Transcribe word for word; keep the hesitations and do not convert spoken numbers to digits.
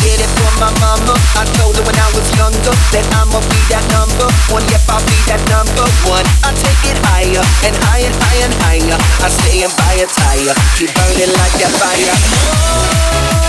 get it from my mama. I told her when I was younger that I'ma be that number one. Yep, I'll be that number one. I take it higher and higher and higher and higher. I stay and buy a tire, keep burning like that fire.